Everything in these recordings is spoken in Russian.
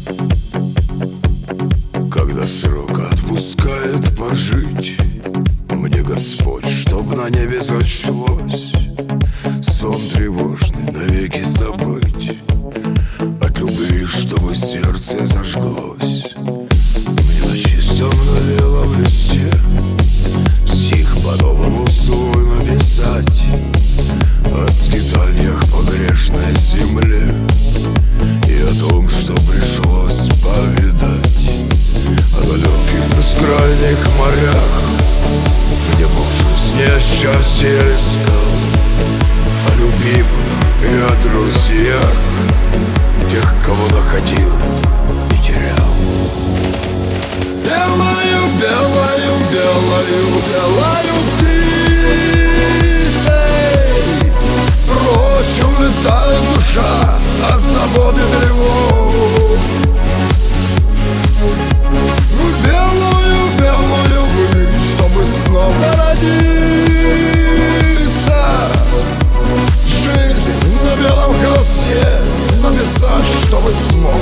Когда срок отпускает пожить, мне Господь, чтоб на небе зачлось, сон тревожный навеки забыть, от любви, чтобы сердце зажглось. Мне на чистом, на белом листе стих по-новому свой написать о скитаниях по грешной земле и о том, что пришлось повидать, о далеких бескрайних морях, где Бог жизни счастье искал, о любимых и о друзьях, тех, кого находил и терял. Белою, белою, белою, белою птицей прочь улетает душа от забот и тревог. Белую, белую высь, чтобы снова родиться. Жизнь на белом холсте написать, чтобы смог.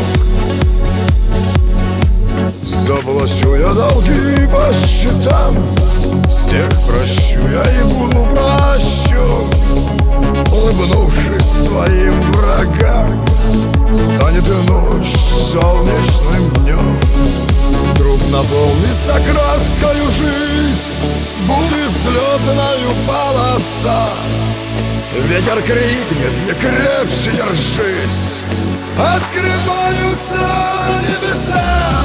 Заплачу я долги по счетам, всех прощу я и буду прощен. Улыбнувшись своим врагам, станет и ночь солнечным днем. Вдруг наполнится краскою жизнь, будет взлетною полоса. Ветер крикнет: не крепче держись, открываются небеса.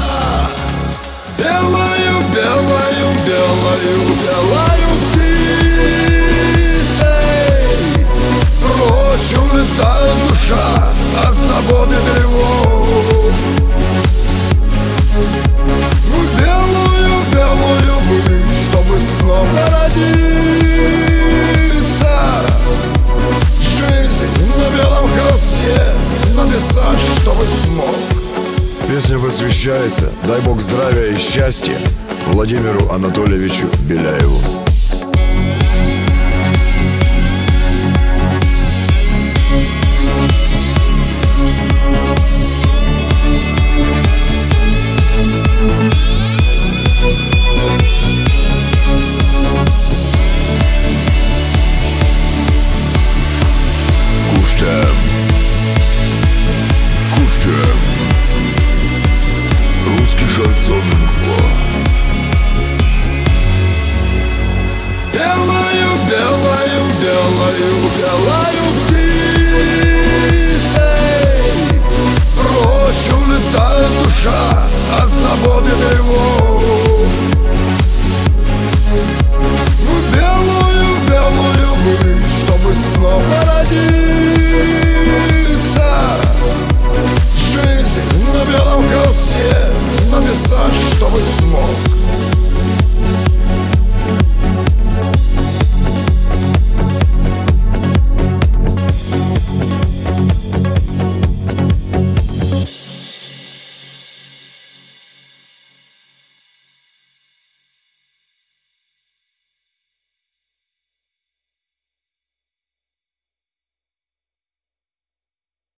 Белою, белою, белою, белою птицей прочь улетает душа от забот и тревог. Белую, белую высь, чтобы снова родиться. Жизнь на белом холсте написать, чтобы смог. Песня посвящается, дай Бог здравия и счастья, Владимиру Анатольевичу Беляеву.